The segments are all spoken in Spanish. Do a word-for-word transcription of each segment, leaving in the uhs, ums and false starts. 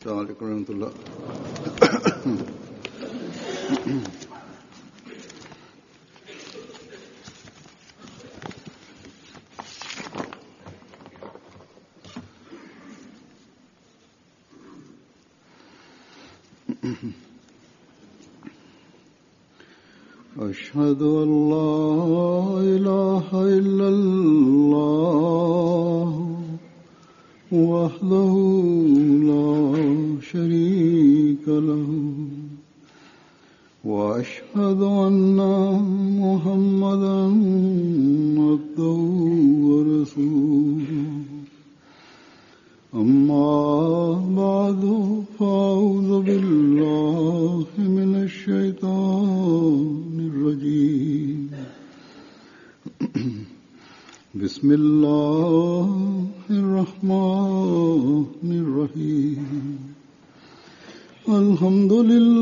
السلام عليكم ورحمة الله. أشهد أن لا إله إلا الله وحده لا شريك له وأشهد أن محمدا عبده ورسوله أما بعد فأعوذ بالله من الشيطان الرجيم بسم الله الرحمن الرحيم الحمد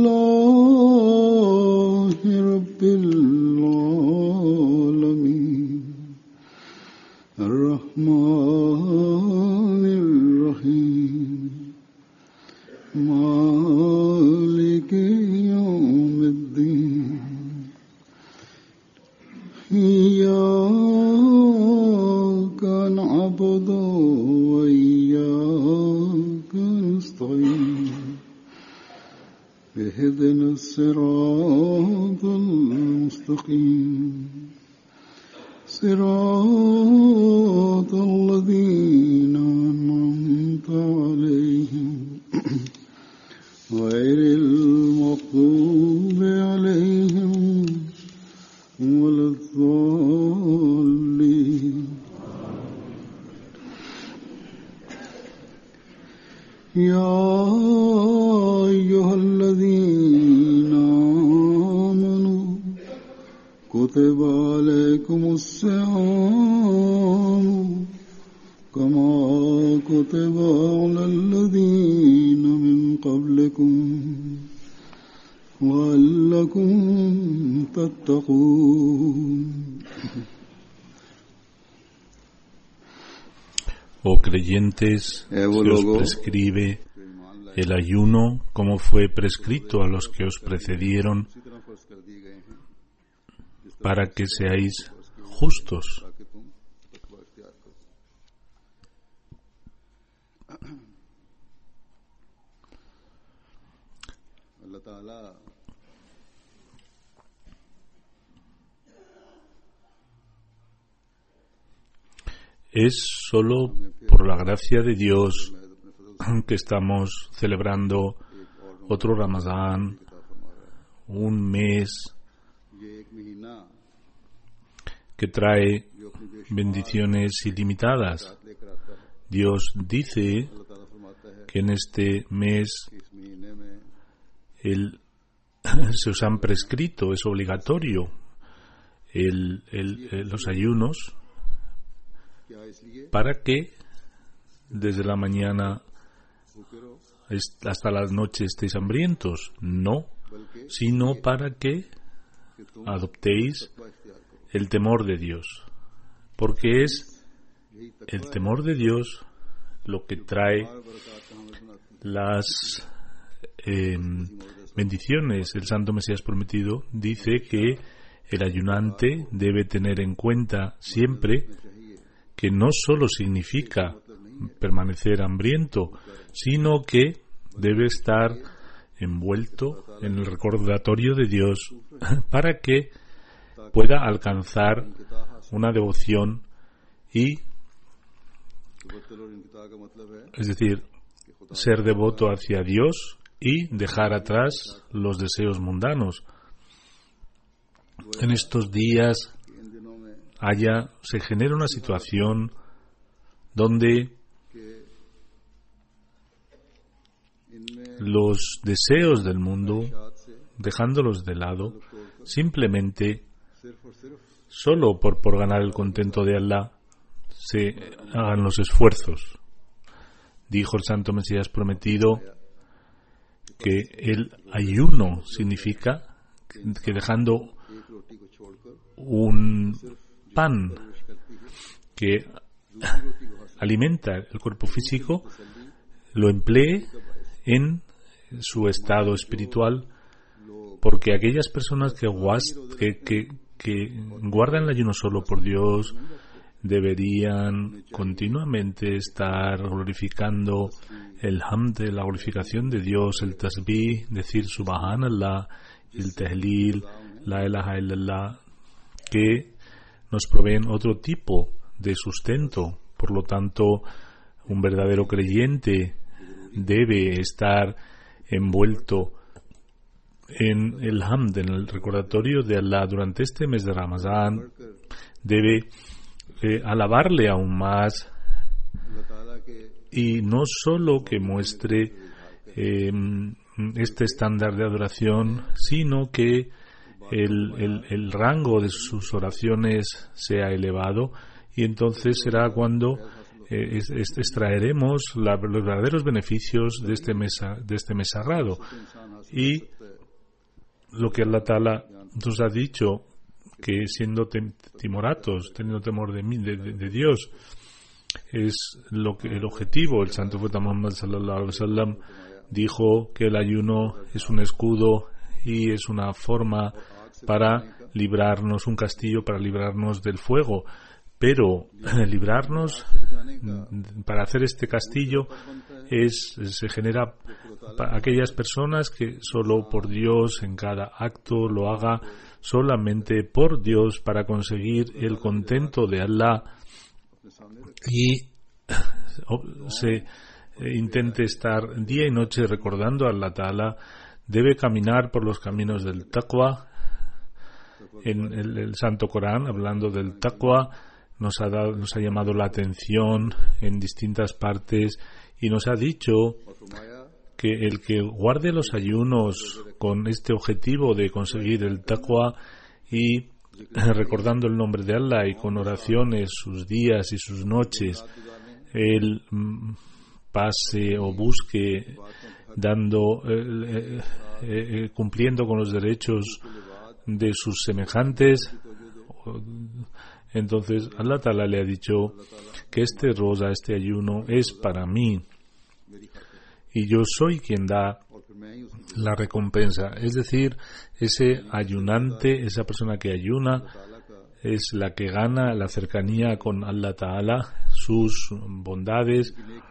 لله رب العالمين الرحمن الرحيم مالك يوم الدين إياك نعبد وإياك نستعين اهدنا الصراط المستقيم صراط الذين أنعمت عليهم غير المغضوب عليهم ولا الضالين. يا أيها الذين آمنوا كتب عليكم الصيام كما كتب على الذين من قبلكم لعلكم تتقون. Oh creyentes, se os prescribe el ayuno como fue prescrito a los que os precedieron para que seáis justos. Es solo por la gracia de Dios que estamos celebrando otro Ramadán, un mes que trae bendiciones ilimitadas. Dios dice que en este mes el, se os han prescrito, es obligatorio el, el, el, los ayunos, para que desde la mañana hasta la noche estéis hambrientos. No, sino para que adoptéis el temor de Dios, porque es el temor de Dios lo que trae las eh, bendiciones. El Santo Mesías Prometido dice que el ayunante debe tener en cuenta siempre que no solo significa permanecer hambriento, sino que debe estar envuelto en el recordatorio de Dios para que pueda alcanzar una devoción y, es decir, ser devoto hacia Dios y dejar atrás los deseos mundanos. En estos días haya, se genera una situación donde los deseos del mundo, dejándolos de lado, simplemente, solo por, por ganar el contento de Allah, se hagan los esfuerzos. Dijo el Santo Mesías Prometido que el ayuno significa que dejando un pan que alimenta el cuerpo físico, lo emplee en su estado espiritual, porque aquellas personas que, guas, que, que, que guardan el ayuno solo por Dios deberían continuamente estar glorificando el hamd, la glorificación de Dios, el tasbih, decir subhanallah, el tahlil, la ilaha illallah, que nos proveen otro tipo de sustento. Por lo tanto, un verdadero creyente debe estar envuelto en el hamd, en el recordatorio de Allah durante este mes de Ramadán. Debe eh, alabarle aún más, y no solo que muestre eh, este estándar de adoración, sino que el, el, el rango de sus oraciones sea elevado, y entonces será cuando eh, es, es, extraeremos la, los verdaderos beneficios de este mes, de este mes sagrado. Y lo que Allah Ta'ala nos ha dicho, que siendo tem, timoratos, teniendo temor de, mí, de, de, de Dios, es lo que el objetivo. El santo profeta Muhammad sallallahu alaihi wasallam dijo que el ayuno es un escudo y es una forma para librarnos, un castillo para librarnos del fuego. Pero librarnos, para hacer este castillo, es se genera para aquellas personas que solo por Dios, en cada acto lo haga solamente por Dios, para conseguir el contento de Allah, y se intente estar día y noche recordando a Allah Ta'ala. Debe caminar por los caminos del taqwa. En el, el Santo Corán, hablando del taqwa, nos ha dado, nos ha llamado la atención en distintas partes, y nos ha dicho que el que guarde los ayunos con este objetivo de conseguir el taqwa, y recordando el nombre de Allah, y con oraciones sus días y sus noches, él pase o busque dando eh, eh, eh, cumpliendo con los derechos de sus semejantes. Entonces Allah Ta'ala le ha dicho que este rosa, este ayuno es para mí, y yo soy quien da la recompensa. Es decir, ese ayunante, esa persona que ayuna, es la que gana la cercanía con Allah Ta'ala. Sus bondades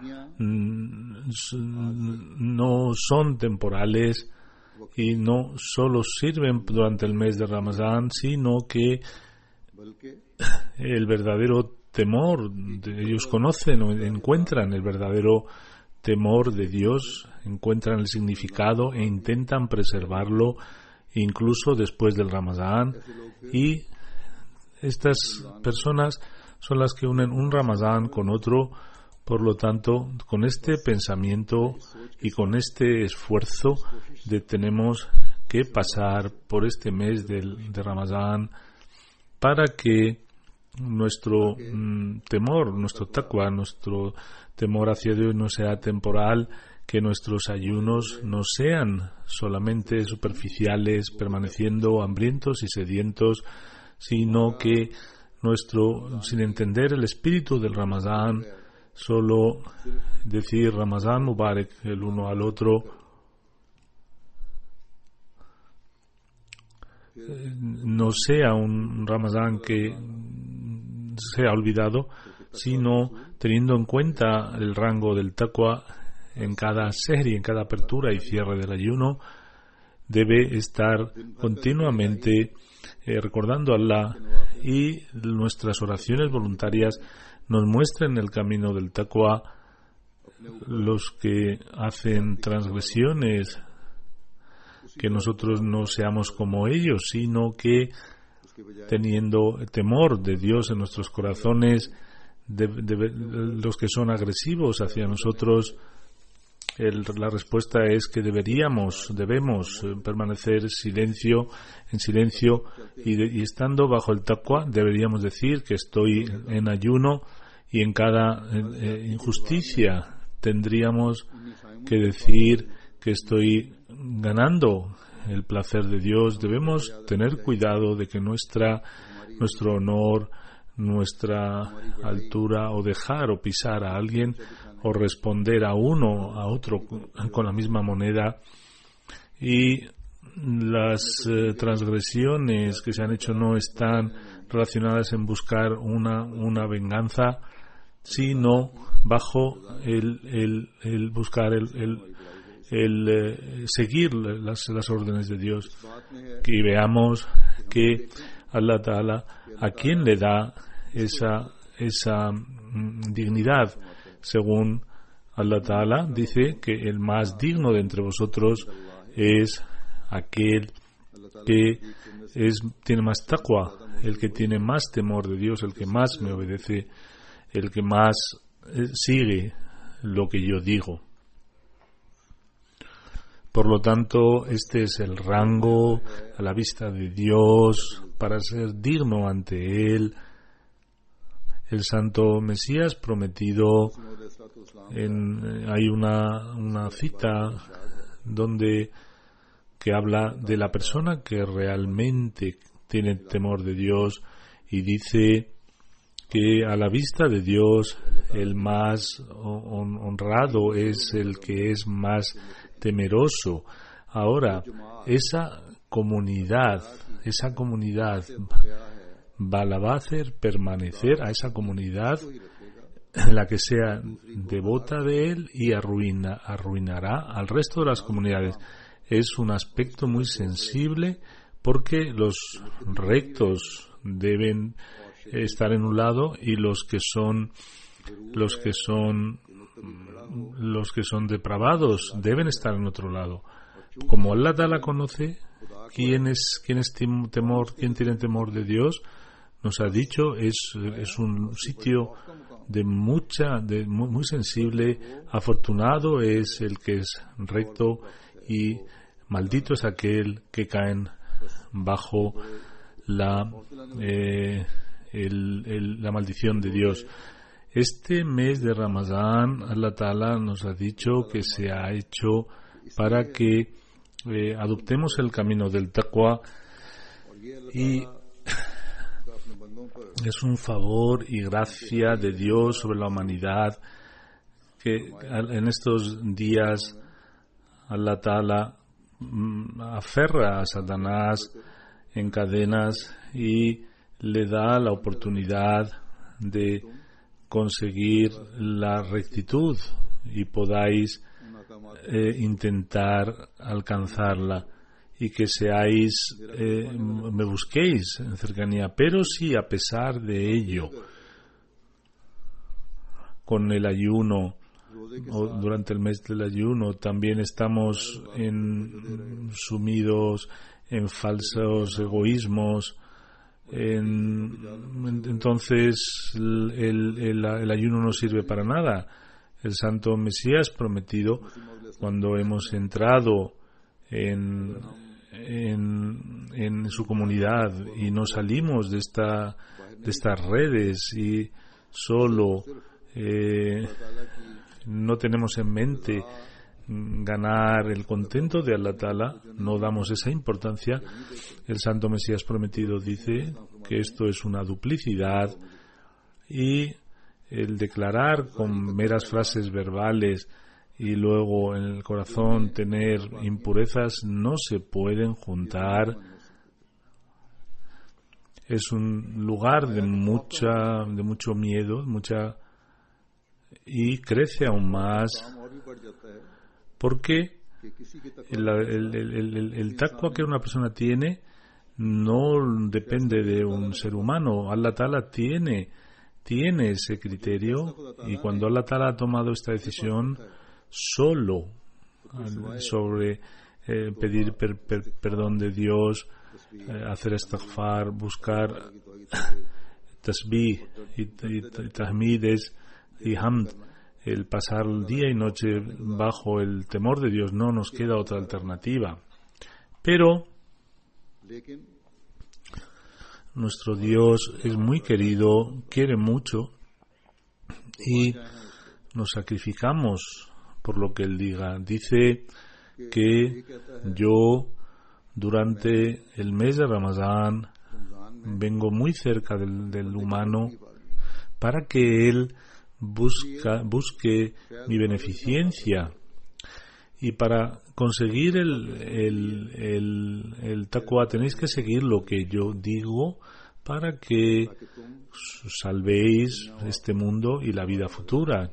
no son temporales y no solo sirven durante el mes de Ramadán, sino que el verdadero temor, ellos conocen o encuentran el verdadero temor de Dios, encuentran el significado e intentan preservarlo incluso después del Ramadán. Y estas personas son las que unen un Ramadán con otro. Por lo tanto, con este pensamiento y con este esfuerzo de tenemos que pasar por este mes del, de Ramadán, para que nuestro mm, temor, nuestro taqwa, nuestro temor hacia Dios no sea temporal, que nuestros ayunos no sean solamente superficiales, permaneciendo hambrientos y sedientos, sino que nuestro, sin entender el espíritu del Ramadán, solo decir Ramadán Mubarak el uno al otro, no sea un Ramadán que sea olvidado, sino teniendo en cuenta el rango del taqwa en cada serie, en cada apertura y cierre del ayuno. Debe estar continuamente eh, recordando a Allah, y nuestras oraciones voluntarias nos muestren el camino del taqwa. Los que hacen transgresiones, que nosotros no seamos como ellos, sino que teniendo temor de Dios en nuestros corazones, de, de, de, los que son agresivos hacia nosotros, el, la respuesta es que deberíamos, debemos permanecer silencio, en silencio, y, de, y estando bajo el taqwa deberíamos decir que estoy en ayuno, y en cada eh, injusticia tendríamos que decir que estoy ganando el placer de Dios. Debemos tener cuidado de que nuestra nuestro honor, nuestra altura, o dejar o pisar a alguien, o responder a uno, a otro con la misma moneda, y las eh, transgresiones que se han hecho no están relacionadas en buscar una, una venganza, sino bajo el, el, el buscar el, el, el eh, seguir las, las órdenes de Dios. Y veamos que Allah Ta'ala a quién le da esa, esa mm, dignidad. Según Allah Ta'ala dice que el más digno de entre vosotros es aquel que es, tiene más taqwa, el que tiene más temor de Dios, el que más me obedece, el que más eh, sigue lo que yo digo. Por lo tanto, este es el rango a la vista de Dios para ser digno ante Él. El santo Mesías prometido, en, hay una, una cita donde que habla de la persona que realmente tiene temor de Dios y dice que a la vista de Dios el más honrado es el que es más temeroso. Ahora, esa comunidad, esa comunidad va, la va a hacer permanecer a esa comunidad la que sea devota de él y arruina, arruinará al resto de las comunidades. Es un aspecto muy sensible porque los rectos deben estar en un lado y los que son los que son los que son depravados deben estar en otro lado. Como Allah Ta'ala conoce quién es quién es temor, quién tiene temor de Dios, nos ha dicho es es un sitio de mucha de muy, muy sensible. Afortunado es el que es recto y maldito es aquel que caen bajo la eh, el, el, la maldición de Dios. Este mes de Ramadán, Allah Ta'ala nos ha dicho que se ha hecho para que eh, adoptemos el camino del taqwa, y es un favor y gracia de Dios sobre la humanidad que en estos días Allah Ta'ala aferra a Satanás en cadenas y le da la oportunidad de conseguir la rectitud y podáis eh, intentar alcanzarla y que seáis eh, me busquéis en cercanía. Pero si a pesar de ello, con el ayuno o durante el mes del ayuno también estamos en, sumidos en falsos egoísmos, en, entonces el, el, el ayuno no sirve para nada. El santo Mesías prometido, cuando hemos entrado en, en, en su comunidad y no salimos de esta de estas redes y solo eh, no tenemos en mente ganar el contento de Allah Ta'ala, no damos esa importancia. El santo Mesías prometido dice que esto es una duplicidad, y el declarar con meras frases verbales y luego en el corazón tener impurezas no se pueden juntar. Es un lugar de mucha de mucho miedo, mucha y crece aún más porque el, el, el, el, el taqwa que una persona tiene no depende de un ser humano. Allah Ta'ala tiene, tiene ese criterio, y cuando Allah Ta'ala ha tomado esta decisión solo sobre eh, pedir per, per, perdón de Dios, eh, hacer istighfar, buscar tasbih y, y, y tahmides y hamd, el pasar día y noche bajo el temor de Dios, no nos queda otra alternativa. Pero nuestro Dios es muy querido, quiere mucho, y nos sacrificamos por lo que Él diga. Dice que yo durante el mes de Ramadán vengo muy cerca del, del humano para que él busca, busque mi beneficencia. Y para conseguir el, el, el, el taqwa tenéis que seguir lo que yo digo para que salvéis este mundo y la vida futura.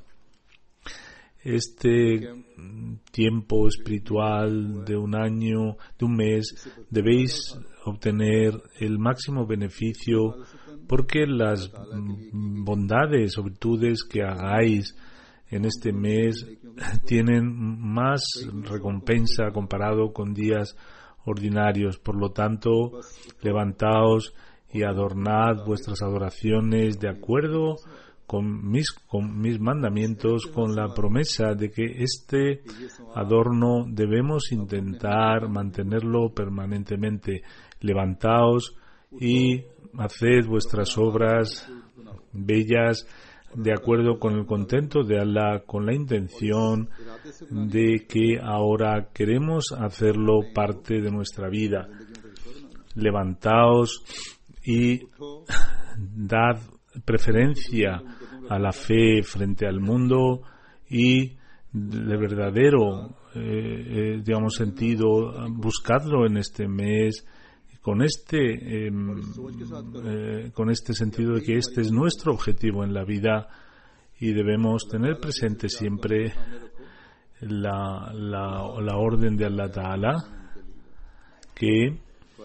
Este tiempo espiritual de un año, de un mes, debéis obtener el máximo beneficio porque las bondades o virtudes que hagáis en este mes tienen más recompensa comparado con días ordinarios. Por lo tanto, levantaos y adornad vuestras adoraciones de acuerdo con mis, con mis mandamientos, con la promesa de que este adorno debemos intentar mantenerlo permanentemente. Levantaos y haced vuestras obras bellas de acuerdo con el contento de Allah, con la intención de que ahora queremos hacerlo parte de nuestra vida. Levantaos y dad preferencia a la fe frente al mundo y de verdadero eh, eh, digamos sentido buscadlo en este mes con este eh, eh, con este sentido de que este es nuestro objetivo en la vida y debemos tener presente siempre la, la, la orden de Allah Ta'ala que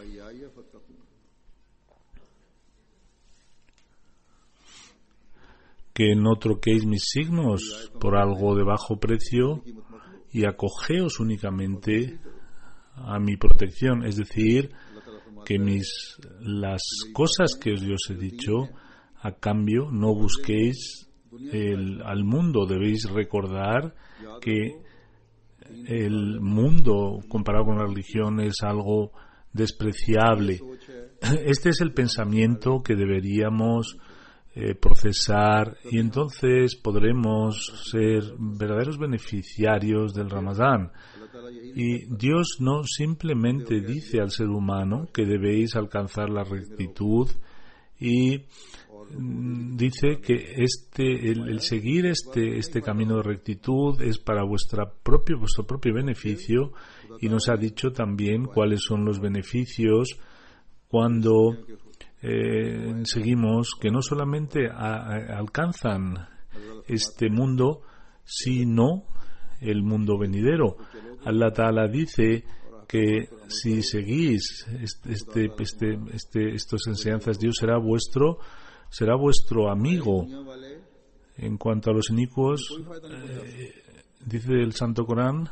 que no troquéis mis signos por algo de bajo precio y acogeos únicamente a mi protección, es decir, que mis las cosas que yo os he dicho, a cambio no busquéis el, al mundo. Debéis recordar que el mundo comparado con la religión es algo despreciable. Este es el pensamiento que deberíamos Eh, procesar y entonces podremos ser verdaderos beneficiarios del Ramadán. Y Dios no simplemente dice al ser humano que debéis alcanzar la rectitud y mm, dice que este el, el seguir este este camino de rectitud es para vuestra propio vuestro propio beneficio y nos ha dicho también cuáles son los beneficios cuando Eh, seguimos que no solamente a, a, alcanzan este mundo, sino el mundo venidero. Allah Ta'ala dice que si seguís este, este, este, este, estas enseñanzas, Dios será vuestro, será vuestro amigo. En cuanto a los inicuos, eh, dice el Santo Corán,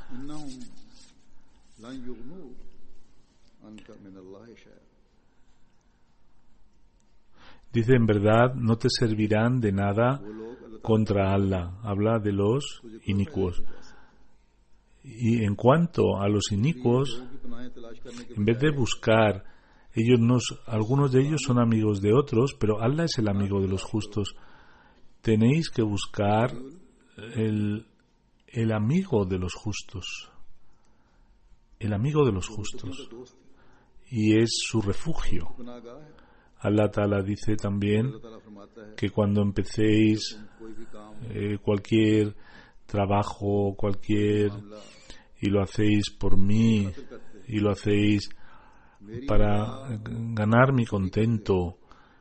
dice, en verdad no te servirán de nada contra Allah. Habla de los inicuos. Y en cuanto a los inicuos, en vez de buscar, ellos nos, algunos de ellos son amigos de otros, pero Allah es el amigo de los justos. Tenéis que buscar el, el amigo de los justos. El amigo de los justos. Y es su refugio. Allah Ta'ala dice también que cuando empecéis eh, cualquier trabajo, cualquier, y lo hacéis por mí, y lo hacéis para ganar mi contento,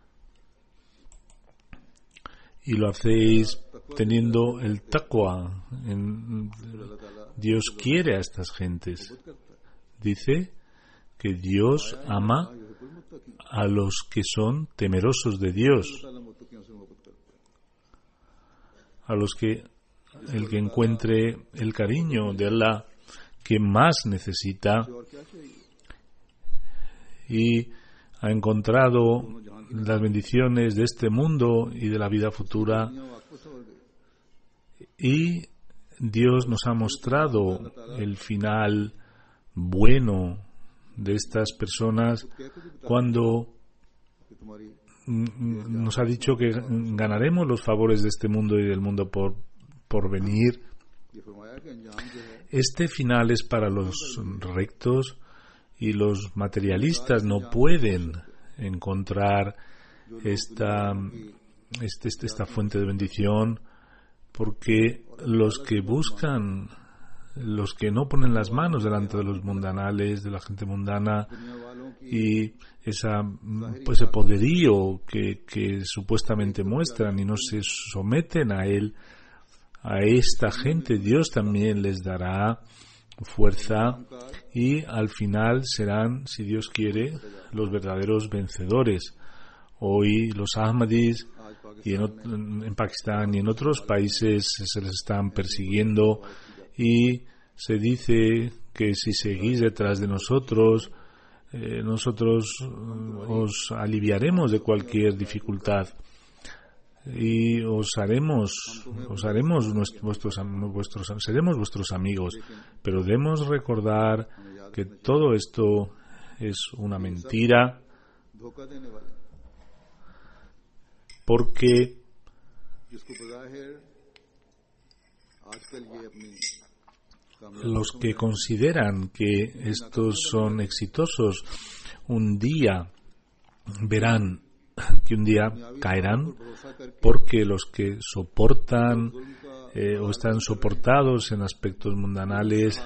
y lo hacéis teniendo el taqwa, en, Dios quiere a estas gentes. Dice que Dios ama a los que son temerosos de Dios, a los que el que encuentre el cariño de Allah que más necesita y ha encontrado las bendiciones de este mundo y de la vida futura, y Dios nos ha mostrado el final bueno de estas personas cuando nos ha dicho que ganaremos los favores de este mundo y del mundo por, por venir. Este final es para los rectos y los materialistas no pueden encontrar esta, este, esta fuente de bendición porque los que buscan, los que no ponen las manos delante de los mundanales, de la gente mundana, y esa, pues ese poderío que, que supuestamente muestran y no se someten a él, a esta gente Dios también les dará fuerza y al final serán, si Dios quiere, los verdaderos vencedores. Hoy los Ahmadis y en, en Pakistán y en otros países se les están persiguiendo y se dice que si seguís detrás de nosotros, eh, nosotros os aliviaremos de cualquier dificultad y os haremos, os haremos vuestros, vuestros, seremos vuestros amigos. Pero debemos recordar que todo esto es una mentira, porque los que consideran que estos son exitosos un día verán que un día caerán, porque los que soportan eh, o están soportados en aspectos mundanales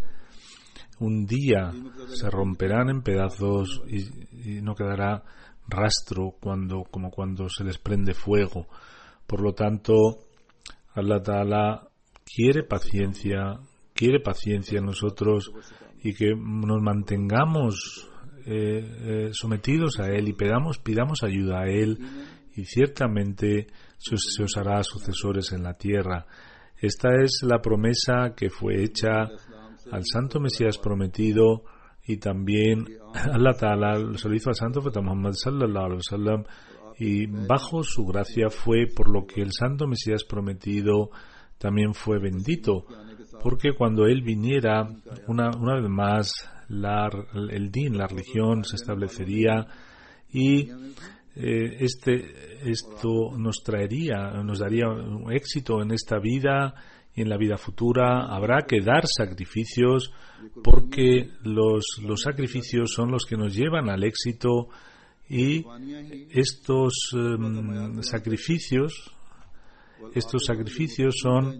un día se romperán en pedazos y, y no quedará rastro cuando como cuando se les prende fuego. Por lo tanto, Allah Ta'ala quiere paciencia, quiere paciencia en nosotros y que nos mantengamos eh, eh, sometidos a Él y pidamos, pidamos ayuda a Él y ciertamente se os, se os hará sucesores en la tierra. Esta es la promesa que fue hecha al Santo Mesías prometido y también Allah Ta'ala se lo hizo al Santo Profeta Muhammad sallallahu alaihi wasallam y bajo su gracia fue por lo que el Santo Mesías prometido también fue bendito, porque cuando él viniera una, una vez más la, el din, la religión se establecería y eh, este esto nos traería, nos daría un éxito en esta vida y en la vida futura. Habrá que dar sacrificios porque los, los sacrificios son los que nos llevan al éxito y estos um, sacrificios estos sacrificios son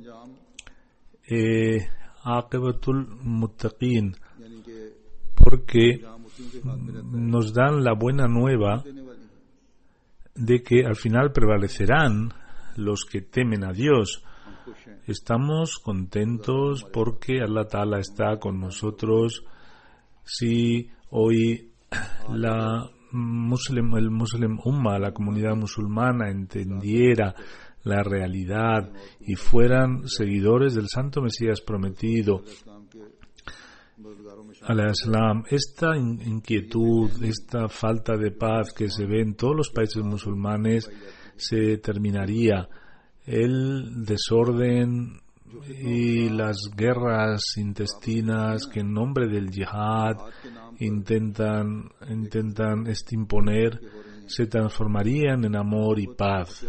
eh, aqibatul muttaqin, porque nos dan la buena nueva de que al final prevalecerán los que temen a Dios. Estamos contentos porque Allah Ta'ala está con nosotros. Si hoy la muslim, el Muslim Ummah, la comunidad musulmana, entendiera la realidad y fueran seguidores del Santo Mesías prometido, al-Islam, esta inquietud, esta falta de paz que se ve en todos los países musulmanes se terminaría. El desorden y las guerras intestinas que en nombre del yihad intentan intentan imponer se transformarían en amor y paz.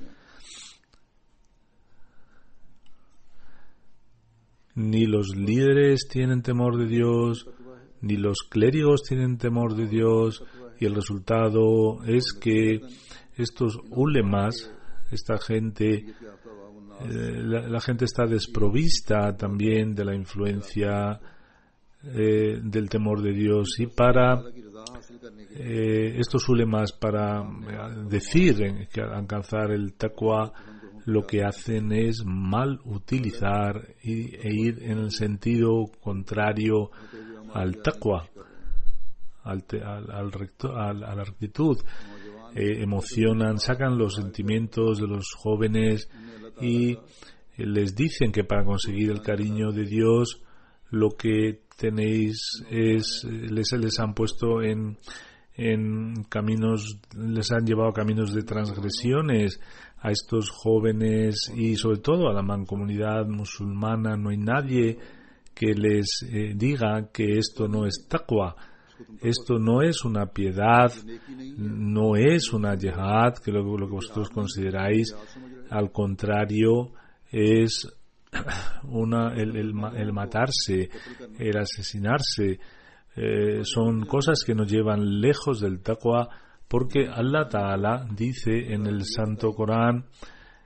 Ni los líderes tienen temor de Dios, ni los clérigos tienen temor de Dios, y el resultado es que estos ulemas, esta gente, eh, la, la gente está desprovista también de la influencia eh, del temor de Dios, y para eh, estos ulemas, para decir que alcanzar el taqwa, lo que hacen es mal utilizar y, e ir en el sentido contrario al taqwa, al, al, al recto, al, a la rectitud. Eh, emocionan, sacan los sentimientos de los jóvenes y les dicen que para conseguir el cariño de Dios lo que tenéis es, les, les han puesto en, en caminos, les han llevado a caminos de transgresiones a estos jóvenes y sobre todo a la mancomunidad musulmana. No hay nadie que les eh, diga que esto no es taqwa, esto no es una piedad, no es una jihad, que lo, lo que vosotros consideráis. Al contrario, es una el, el, el matarse, el asesinarse. Eh, son cosas que nos llevan lejos del taqwa, porque Allah Ta'ala dice en el Santo Corán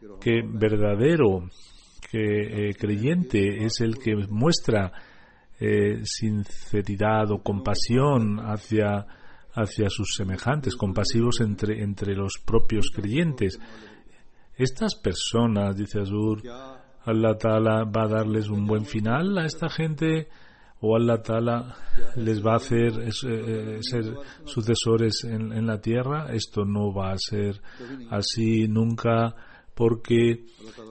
que verdadero que eh, creyente es el que muestra eh, sinceridad o compasión hacia hacia sus semejantes, compasivos entre entre los propios creyentes. Estas personas, dice Hazur, Allah Ta'ala va a darles un buen final a esta gente, o Allah Ta'ala les va a hacer eh, ser sucesores en, en la tierra. Esto no va a ser así nunca, porque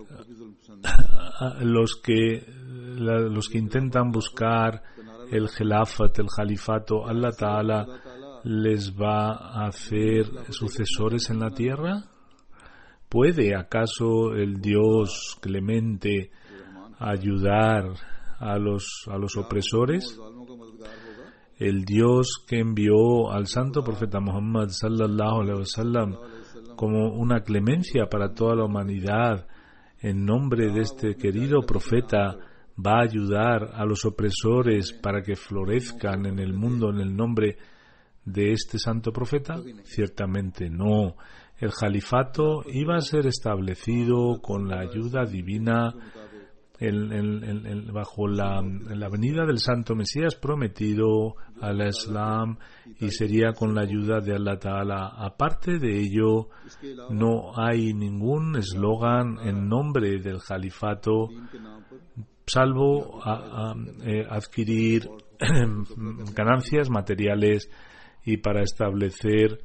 los que la, los que intentan buscar el Khilafat, el Califato, Allah Ta'ala les va a hacer sucesores en la tierra. ¿Puede acaso el Dios clemente ayudar a los a los opresores? El Dios que envió al santo profeta Muhammad sallallahu alaihi wasallam como una clemencia para toda la humanidad, en nombre de este querido profeta, va a ayudar a los opresores para que florezcan en el mundo en el nombre de este santo profeta? Ciertamente no. El califato iba a ser establecido con la ayuda divina el, el, el, el, bajo la, la venida del santo Mesías prometido al Islam, y sería con la ayuda de Allah Ta'ala. Aparte de ello, no hay ningún eslogan en nombre del califato, salvo a, a, eh, adquirir ganancias materiales y para establecer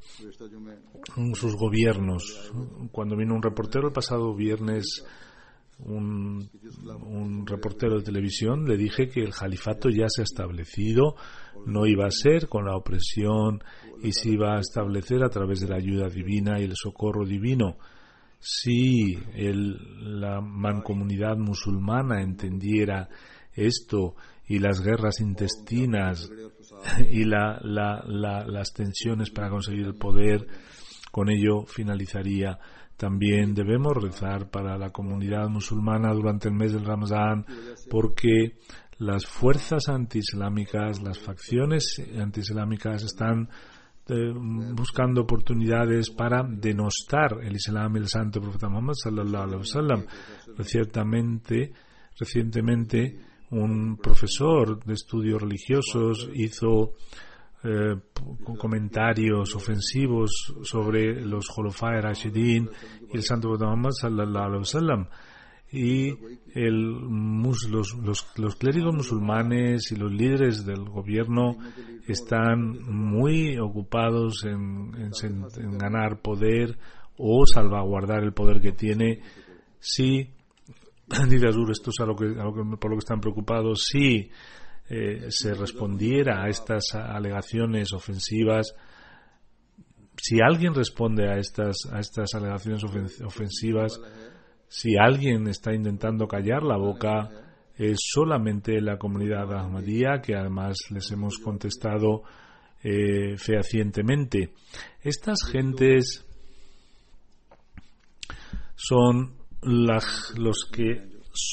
sus gobiernos. Cuando vino un reportero el pasado viernes, un, un reportero de televisión, le dije que el califato ya se ha establecido, no iba a ser con la opresión y se iba a establecer a través de la ayuda divina y el socorro divino. Si el, la mancomunidad musulmana entendiera esto, y las guerras intestinas y la, la, la, las tensiones para conseguir el poder, con ello finalizaría. También debemos rezar para la comunidad musulmana durante el mes del Ramadán, porque las fuerzas antiislámicas, las facciones antiislámicas están eh, buscando oportunidades para denostar el Islam y el santo profeta Muhammad sallallahu alaihi wasallam. Recientemente, recientemente un profesor de estudios religiosos hizo eh, comentarios ofensivos sobre los Khulafai Rashidin y el santo profeta Muhammad sallallahu alaihi wasallam, y el, los, los, los clérigos musulmanes y los líderes del gobierno están muy ocupados en, en, en ganar poder o salvaguardar el poder que tiene. Si dice Azur, esto es a lo que, a lo que, por lo que están preocupados, si eh, se respondiera a estas alegaciones ofensivas, si alguien responde a estas, a estas alegaciones ofensivas, si alguien está intentando callar la boca, es solamente la comunidad Ahmadía, que además les hemos contestado eh, fehacientemente. Estas gentes son las, los que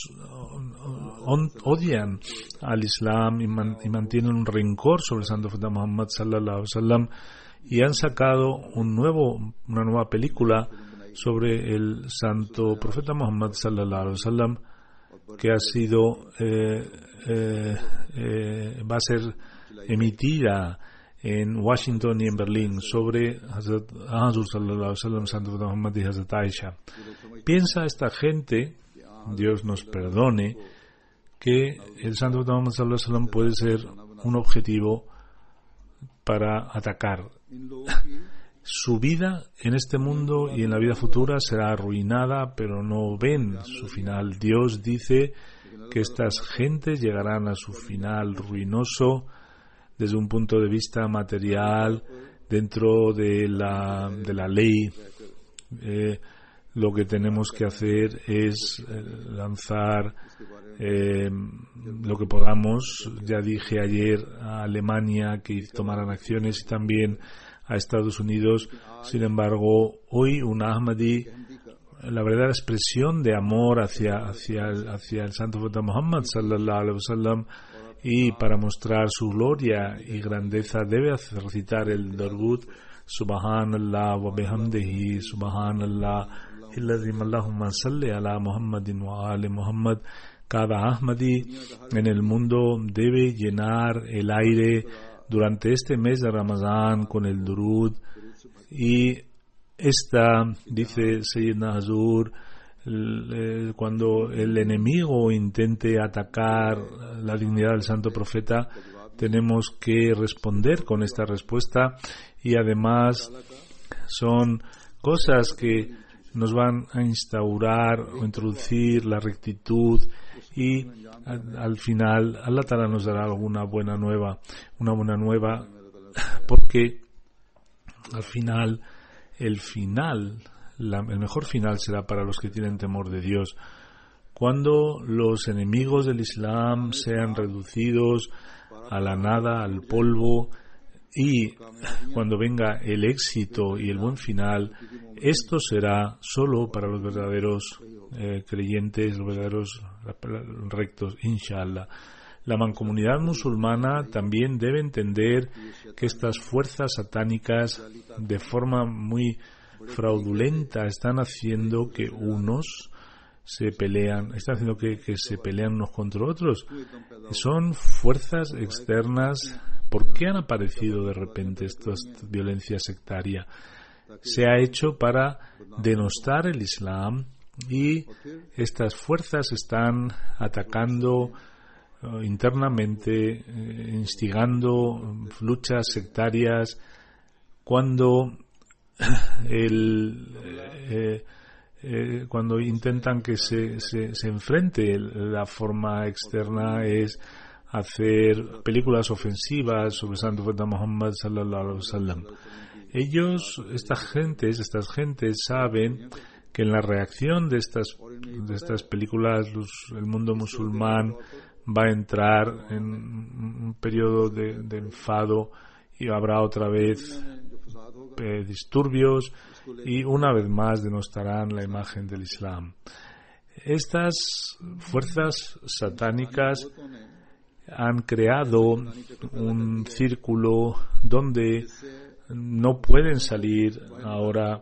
odian al Islam y, man, y mantienen un rencor sobre el santo profeta Muhammad sallallahu alaihi wasallam, y han sacado un nuevo, una nueva película sobre el santo profeta Muhammad sallallahu alaihi wasallam, que ha sido eh, eh, eh, va a ser emitida en Washington y en Berlín, sobre Hazrat Hazur sallallahu alaihi wasallam, santo profeta Muhammad y Hazrat Aisha. Piensa esta gente, Dios nos perdone, que el santo profeta Muhammad sallallahu alaihi wasallam puede ser un objetivo para atacar. Su vida en este mundo y en la vida futura será arruinada, pero no ven su final. Dios dice que estas gentes llegarán a su final ruinoso desde un punto de vista material, dentro de la, de la ley. Eh, lo que tenemos que hacer es eh, lanzar eh, lo que podamos. Ya dije ayer a Alemania que tomaran acciones, y también a Estados Unidos. Sin embargo, hoy un Ahmadi, la verdadera expresión de amor hacia, hacia, el, hacia el santo profeta Muhammad sallallahu alaihi wasallam, y para mostrar su gloria y grandeza debe recitar el Darud Subhanallah wa bihamdihi, Subhanallah Allahumma salli ala Muhammadin wa ali Muhammad. Cada Ahmadi en el mundo debe llenar el aire durante este mes de Ramadán con el durud, y esta, dice Sayyidina Hazur, cuando el enemigo intente atacar la dignidad del santo profeta, tenemos que responder con esta respuesta, y además son cosas que nos van a instaurar o introducir la rectitud, y al, al final Allah Ta'ala nos dará alguna buena nueva, una buena nueva, porque al final, el final, la, el mejor final será para los que tienen temor de Dios. Cuando los enemigos del Islam sean reducidos a la nada, al polvo, y cuando venga el éxito y el buen final, esto será solo para los verdaderos eh, creyentes, los verdaderos rectos, inshallah. La mancomunidad musulmana también debe entender que estas fuerzas satánicas, de forma muy fraudulenta, están haciendo que unos se pelean, están haciendo que, que se pelean unos contra otros. Son fuerzas externas. ¿Por qué han aparecido de repente esta violencia sectaria? Se ha hecho para denostar el Islam, y estas fuerzas están atacando uh, internamente, eh, instigando luchas sectarias. Cuando el eh, eh, cuando intentan que se, se, se enfrente, la forma externa es hacer películas ofensivas sobre el santo profeta Muhammad sallallahu alaihi wasallam. Ellos, estas gentes, estas gentes saben que en la reacción de estas de estas películas los, el mundo musulmán va a entrar en un periodo de, de enfado, y habrá otra vez eh, disturbios, y una vez más denostarán la imagen del Islam. Estas fuerzas satánicas han creado un círculo donde no pueden salir ahora,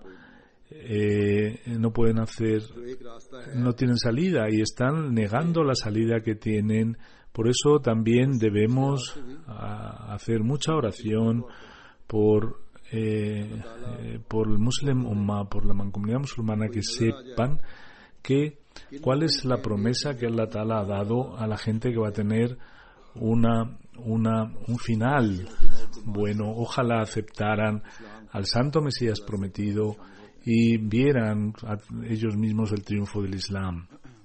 eh, no pueden hacer, no tienen salida, y están negando la salida que tienen. Por eso también debemos a, hacer mucha oración por eh, eh, por el Muslim Ummah, por la mancomunidad musulmana, que sepan que cuál es la promesa que Allah Ta'ala ha dado a la gente que va a tener una, una, un final bueno. Ojalá aceptaran al santo Mesías prometido y vieran a ellos mismos el triunfo del Islam.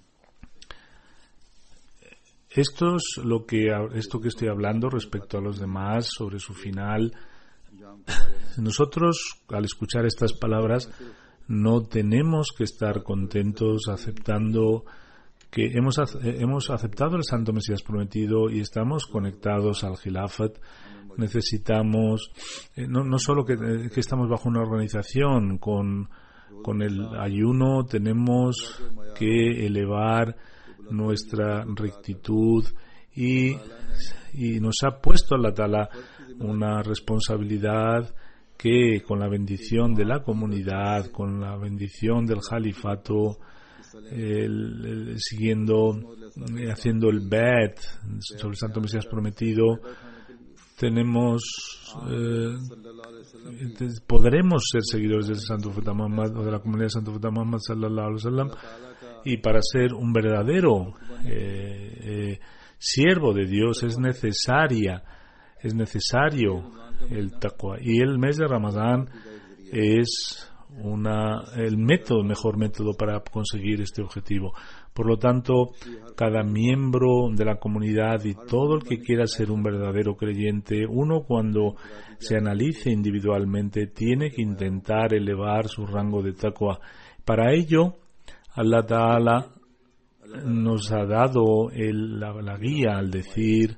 Esto es lo que, esto que estoy hablando respecto a los demás sobre su final. Nosotros, al escuchar estas palabras, no tenemos que estar contentos aceptando que hemos, hemos aceptado el santo Mesías prometido y estamos conectados al Khilafat. Necesitamos, eh, no, no solo que, que estamos bajo una organización, con, con el ayuno tenemos que elevar nuestra rectitud, y, y nos ha puesto Allah Ta'ala una responsabilidad que, con la bendición de la comunidad, con la bendición del califato, el, el, siguiendo, eh, haciendo el bet sobre el santo Mesías prometido, tenemos eh, podremos ser seguidores del santo profeta Muhammad, o de la comunidad del santo profeta Muhammad sallallahu alaihi wasallam, y para ser un verdadero eh, eh, siervo de Dios es necesaria es necesario el taqwa, y el mes de Ramadán es una el método mejor método para conseguir este objetivo. Por lo tanto, cada miembro de la comunidad y todo el que quiera ser un verdadero creyente, uno, cuando se analice individualmente, tiene que intentar elevar su rango de taqwa. Para ello, Allah Ta'ala nos ha dado el, la, la guía al decir: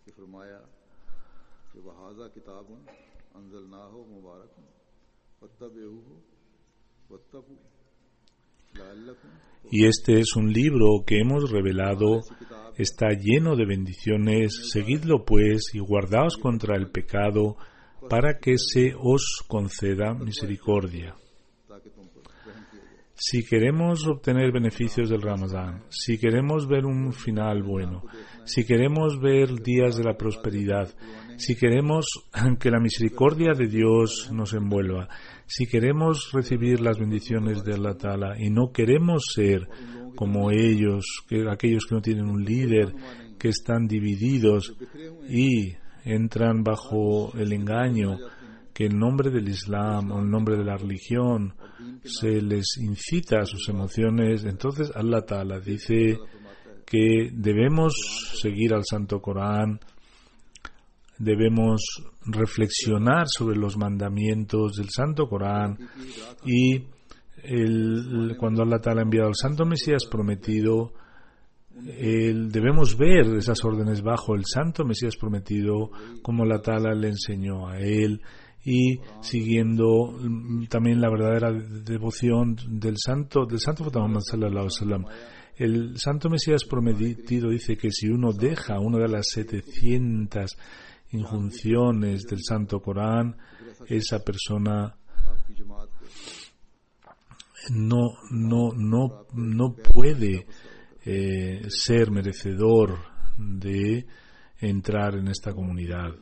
y este es un libro que hemos revelado, está lleno de bendiciones, seguidlo pues y guardaos contra el pecado, para que se os conceda misericordia. Si queremos obtener beneficios del Ramadán, si queremos ver un final bueno, si queremos ver días de la prosperidad, si queremos que la misericordia de Dios nos envuelva, si queremos recibir las bendiciones de Allah Ta'ala y no queremos ser como ellos, que aquellos que no tienen un líder, que están divididos y entran bajo el engaño, que en nombre del Islam o en nombre de la religión se les incita a sus emociones, entonces Allah Ta'ala dice que debemos seguir al Santo Corán, debemos reflexionar sobre los mandamientos del Santo Corán y el, cuando Allah Ta'ala ha enviado al Santo Mesías prometido, el, debemos ver esas órdenes bajo el Santo Mesías prometido como Allah Ta'ala le enseñó a él, y siguiendo también la verdadera devoción del santo del santo Muhammad sallallahu alaihi wasallam. El Santo Mesías prometido dice que si uno deja una de las setecientas injunciones del Santo Corán, esa persona no no no no puede eh, ser merecedor de entrar en esta comunidad.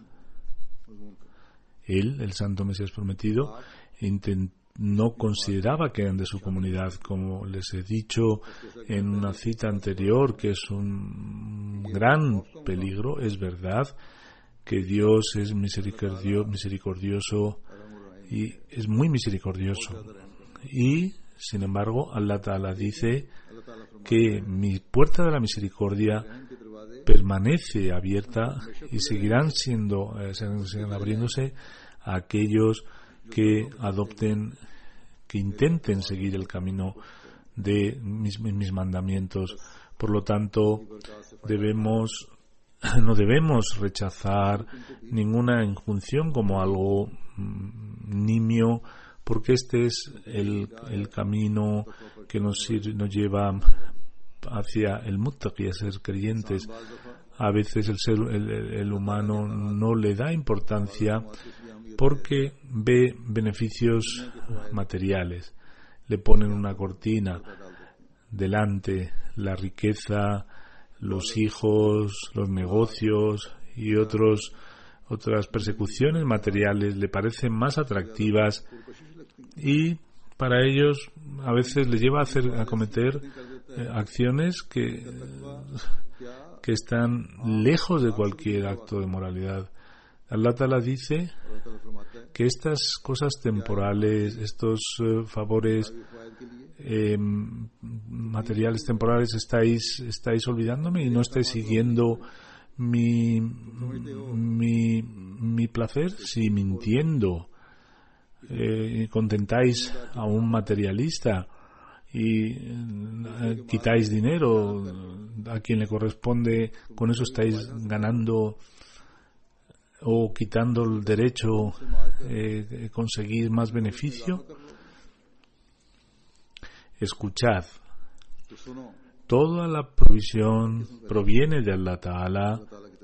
Él, el Santo Mesías prometido, intent, no consideraba que eran de su comunidad, como les he dicho en una cita anterior, que es un gran peligro. Es verdad que Dios es misericordio, misericordioso y es muy misericordioso. Y, sin embargo, Allah Ta'ala dice que mi puerta de la misericordia permanece abierta y seguirán siendo, eh, seguirán abriéndose a aquellos que adopten, que intenten seguir el camino de mis, mis mandamientos. Por lo tanto, debemos, no debemos rechazar ninguna injunción como algo nimio, porque este es el, el camino que nos, nos lleva hacia el muttaqi, a ser creyentes. A veces el ser el, el humano no le da importancia porque ve beneficios materiales. Le ponen una cortina delante, la riqueza, los hijos, los negocios y otros otras persecuciones materiales le parecen más atractivas, y para ellos a veces les lleva a hacer a cometer eh, acciones que que están lejos de cualquier acto de moralidad. Allah Ta'ala dice que estas cosas temporales, estos eh, favores eh, materiales temporales, estáis estáis olvidándome y no estáis siguiendo mi mi mi placer, si mintiendo eh, contentáis a un materialista y eh, quitáis dinero a quien le corresponde, con eso estáis ganando o quitando el derecho eh, conseguir más beneficio. Escuchad, toda la provisión proviene de Allah Ta'ala.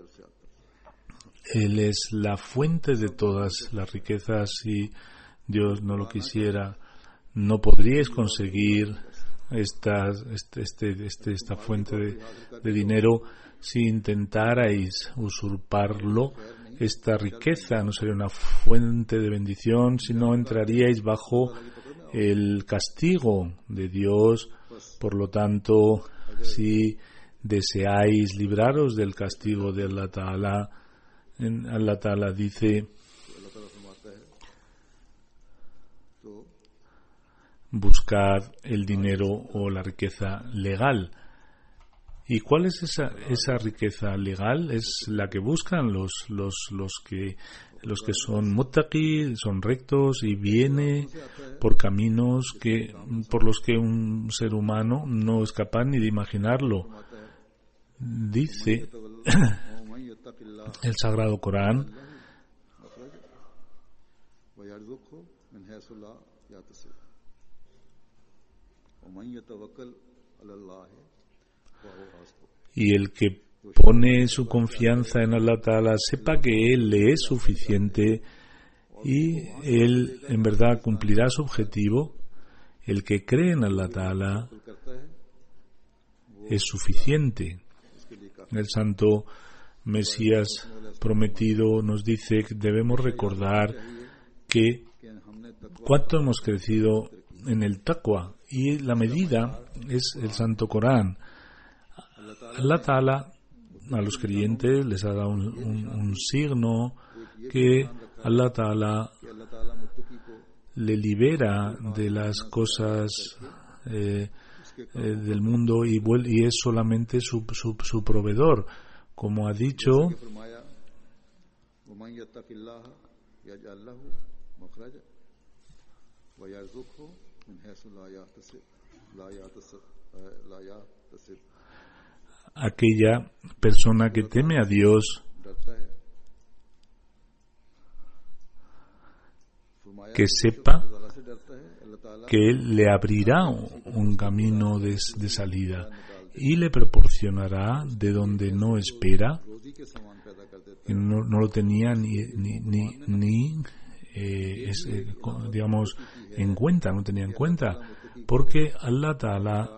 Él es la fuente de todas las riquezas. Si Dios no lo quisiera, no podríais conseguir esta, este, este, este, esta fuente de, de dinero si intentarais usurparlo. Esta riqueza no sería una fuente de bendición, sino entraríais bajo el castigo de Dios. Por lo tanto, si deseáis libraros del castigo de Allah Ta'ala, Allah Ta'ala dice: buscad el dinero o la riqueza legal. ¿Y cuál es esa esa riqueza legal? Es la que buscan los los los que los que son muttaqi, son rectos, y viene por caminos que por los que un ser humano no es capaz ni de imaginarlo. Dice el Sagrado Corán: y el que pone su confianza en Allah Ta'ala, sepa que Él le es suficiente y Él en verdad cumplirá su objetivo. El que cree en Allah Ta'ala es suficiente. El santo Mesías prometido nos dice que debemos recordar que cuánto hemos crecido en el taqwa, y la medida es el santo Corán. Allah Ta'ala a los creyentes les ha dado un, un, un signo que Allah Ta'ala le libera de las cosas eh, eh, del mundo y, vuel- y es solamente su, su, su proveedor. Como ha dicho, aquella persona que teme a Dios, que sepa que Él le abrirá un camino de, de salida y le proporcionará de donde no espera, no, no lo tenía ni, ni, ni, ni eh, es, eh, digamos, en cuenta, no tenía en cuenta, porque Allah Ta'ala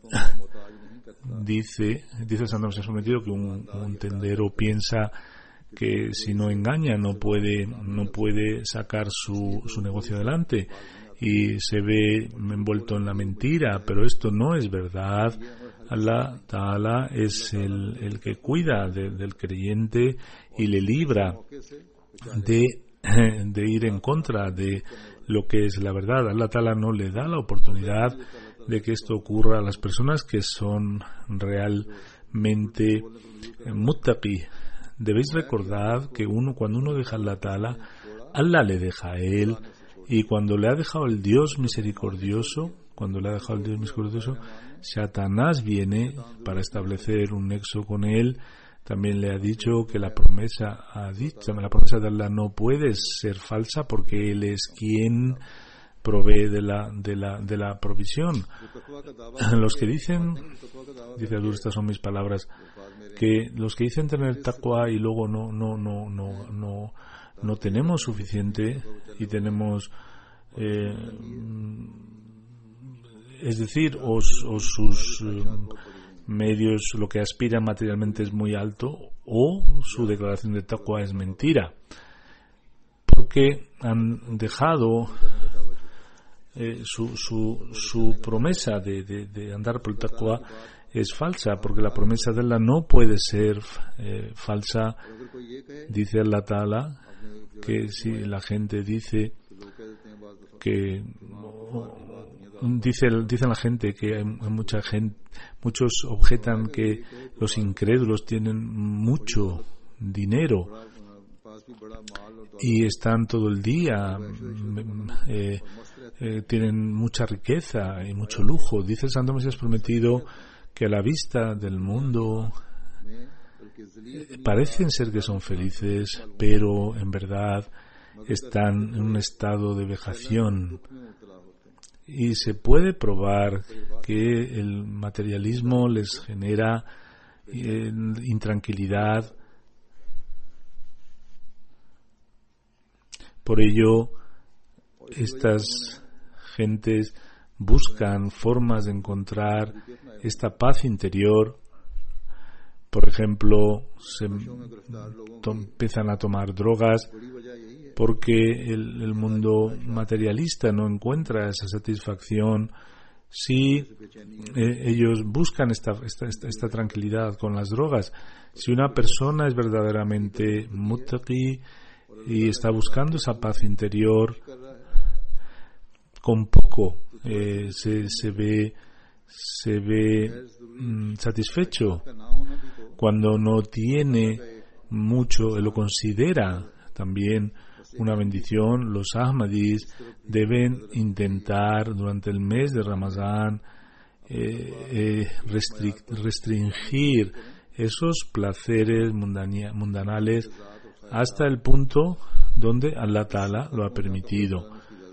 dice, dice el Santo Mesías prometido que un, un tendero piensa que si no engaña no puede no puede sacar su, su negocio adelante y se ve envuelto en la mentira, pero esto no es verdad. Allah Ta'ala es el, el que cuida de, del creyente y le libra de, de ir en contra de lo que es la verdad. Allah Ta'ala no le da la oportunidad de que esto ocurra a las personas que son realmente muttaqi. Debéis recordar que uno, cuando uno deja a Allah Ta'ala, Allah le deja a él, y cuando le ha dejado el Dios misericordioso, cuando le ha dejado el Dios misericordioso, Satanás viene para establecer un nexo con él. También le ha dicho que la promesa ha dicho, la promesa de Allah no puede ser falsa porque él es quien provee de la de la de la provisión. Los que dicen, dice Adur, estas son mis palabras, que los que dicen tener taqwa y luego no no no no no no tenemos suficiente y tenemos eh, es decir, o, o sus eh, medios, lo que aspiran materialmente es muy alto, o su declaración de taqwa es mentira, porque han dejado eh, su, su, su promesa de, de, de andar por el taqwa es falsa, porque la promesa de Allah no puede ser eh, falsa. Dice Allah Ta'ala que si la gente dice que dice dice la gente que hay mucha gente, muchos objetan que los incrédulos tienen mucho dinero y están todo el día eh, eh, tienen mucha riqueza y mucho lujo. Dice el Santo Mesías prometido que a la vista del mundo eh, parecen ser que son felices, pero en verdad están en un estado de vejación. Y se puede probar que el materialismo les genera eh, intranquilidad. Por ello, estas gentes buscan formas de encontrar esta paz interior. Por ejemplo, se to- empiezan a tomar drogas porque el, el mundo materialista no encuentra esa satisfacción. Si eh, ellos buscan esta, esta, esta, esta tranquilidad con las drogas, si una persona es verdaderamente muttaqi y está buscando esa paz interior, con poco eh, se, se ve se ve mm, satisfecho. Cuando no tiene mucho, lo considera también una bendición. Los Ahmadis deben intentar durante el mes de Ramadán eh, eh, restri- restringir esos placeres mundania- mundanales hasta el punto donde Allah Ta'ala lo ha permitido.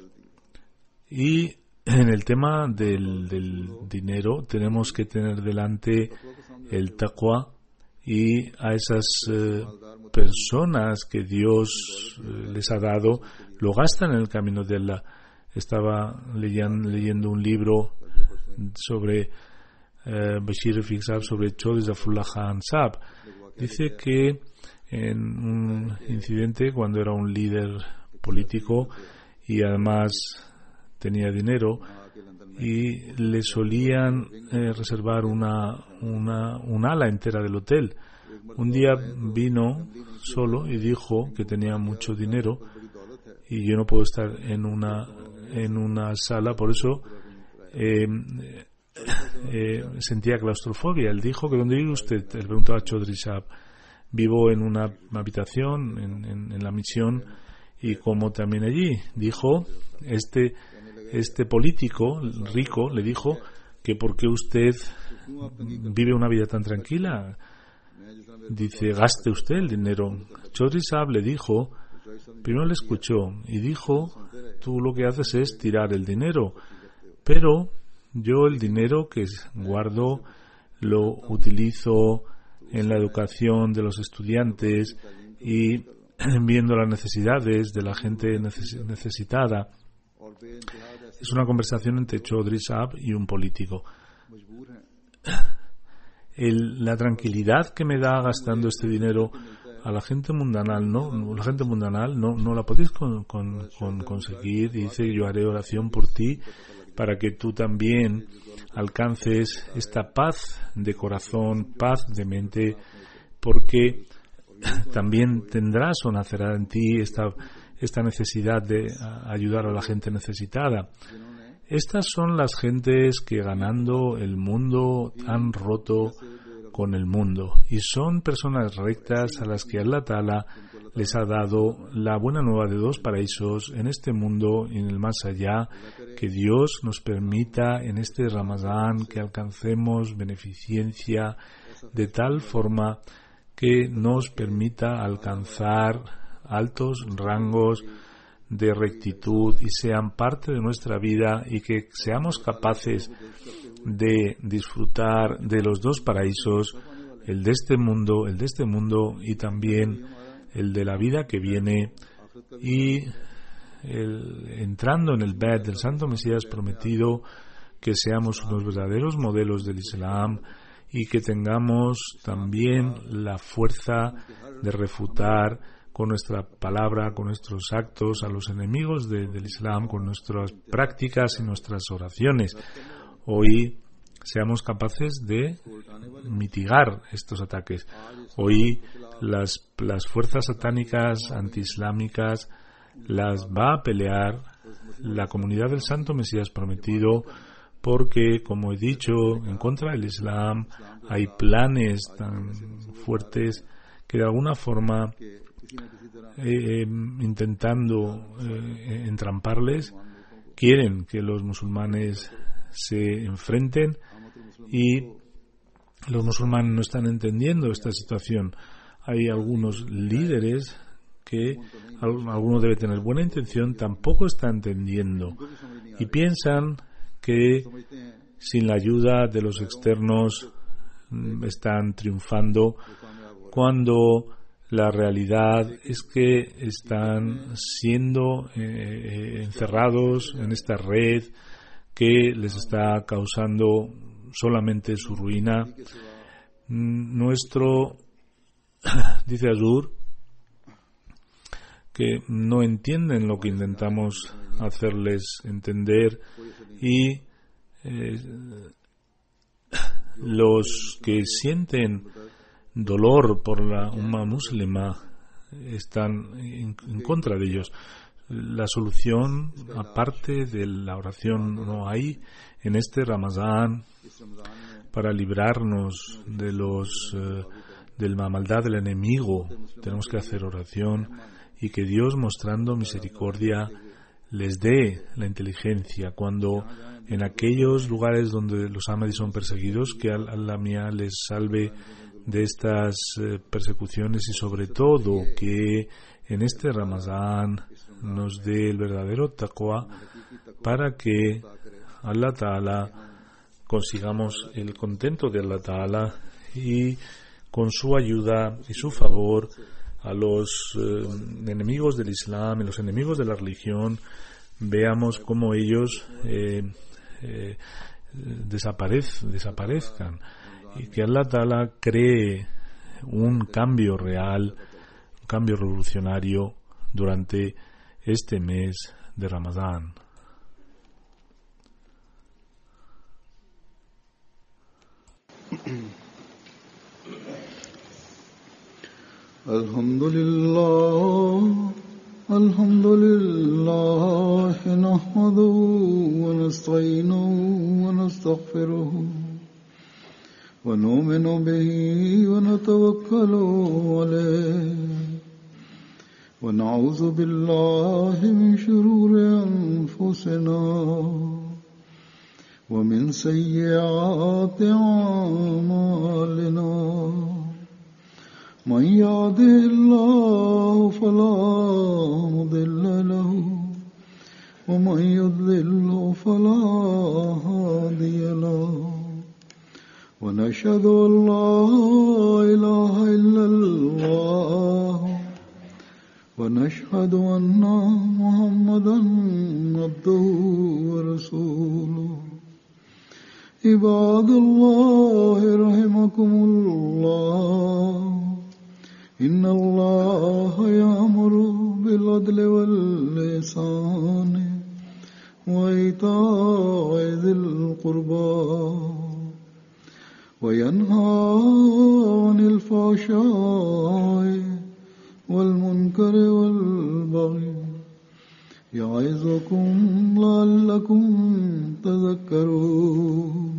Y en el tema del, del dinero tenemos que tener delante el taqwa, y a esas eh, personas que Dios eh, les ha dado lo gastan en el camino de Allah. estaba leyan, leyendo un libro sobre eh, Bashir Rafiq Saab, sobre Chaudhry Zafrullah Khan Saab. Dice que en un incidente, cuando era un líder político y además tenía dinero, y le solían eh, reservar una, una, un ala entera del hotel. Un día vino solo y dijo que tenía mucho dinero y yo no puedo estar en una, en una sala, por eso eh, eh, sentía claustrofobia. Él dijo que ¿dónde vive usted? Él preguntó a Chaudhry Saab. Vivo en una habitación en, en, en la misión y como también allí. Dijo este este político rico le dijo que por qué usted vive una vida tan tranquila. Dice, gaste usted el dinero. Chaudhry Saab le dijo, primero le escuchó y dijo, tú lo que haces es tirar el dinero, pero yo el dinero que guardo lo utilizo en la educación de los estudiantes y viendo las necesidades de la gente neces- necesitada. Es una conversación entre Chaudhry Saab y un político. El, la tranquilidad que me da gastando este dinero a la gente mundanal, no, la gente mundanal no, no la podéis con, con, con conseguir. Dice, yo haré oración por ti para que tú también alcances esta paz de corazón, paz de mente, porque también tendrás o nacerá en ti esta esta necesidad de ayudar a la gente necesitada. Estas son las gentes que ganando el mundo han roto con el mundo y son personas rectas a las que Allah Ta'ala les ha dado la buena nueva de dos paraísos en este mundo y en el más allá. Que Dios nos permita en este Ramadán que alcancemos beneficencia de tal forma que nos permita alcanzar altos rangos de rectitud y sean parte de nuestra vida y que seamos capaces de disfrutar de los dos paraísos, el de este mundo, el de este mundo y también el de la vida que viene, y el, entrando en el Beit del Santo Mesías prometido, que seamos unos verdaderos modelos del Islam y que tengamos también la fuerza de refutar con nuestra palabra, con nuestros actos a los enemigos de, del Islam, con nuestras prácticas y nuestras oraciones. Hoy seamos capaces de mitigar estos ataques. Hoy las, las fuerzas satánicas antiislámicas las va a pelear la comunidad del Santo Mesías prometido, porque, como he dicho, en contra del Islam hay planes tan fuertes que de alguna forma Eh, intentando eh, entramparles, quieren que los musulmanes se enfrenten y los musulmanes no están entendiendo esta situación. Hay algunos líderes que, alguno debe tener buena intención, tampoco está entendiendo y piensan que sin la ayuda de los externos están triunfando, cuando la realidad es que están siendo eh, encerrados en esta red que les está causando solamente su ruina. Nuestro, dice Azur, que no entienden lo que intentamos hacerles entender y eh, los que sienten dolor por la umma muslima están en, en contra de ellos. La solución, aparte de la oración, no hay en este Ramadán para librarnos de los eh, de la maldad del enemigo. Tenemos que hacer oración y que Dios, mostrando misericordia, les dé la inteligencia cuando en aquellos lugares donde los ahmadis son perseguidos, que Allah mía les salve de estas eh, persecuciones y sobre todo que en este Ramadán nos dé el verdadero taqwa para que Allah Ta'ala consigamos el contento de Allah Ta'ala y con su ayuda y su favor a los eh, enemigos del Islam y los enemigos de la religión veamos cómo ellos eh, eh, desaparez, desaparezcan y que Allah Ta'ala cree un cambio real, un cambio revolucionario durante este mes de Ramadán. Alhamdulillah, alhamdulillah, nahmaduhu wa nasta'inuhu wa nastaghfiruhu wa nu'minu bihi wa natawakkalu alayhi wa na'udhu billahi min shururi anfusina wa min sayyiati a'malina. من يهده الله فلا مضل له ومن يضلل فلا هادي له ونشهد أن لا إله إلا الله ونشهد أن محمدا عبده ورسوله عباد الله رحمكم الله إن الله يأمر بالعدل والإحسان وإيتاء ذي القربى وينهى عن الفحشاء والمنكر والبغي يعظكم لعلكم تذكرون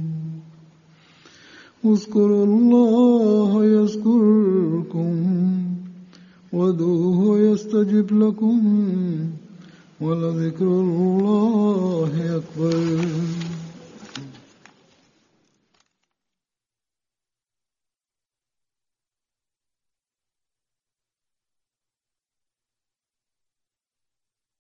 اذكروا الله يذكركم وادعوه يستجب لكم ولذكر الله أكبر.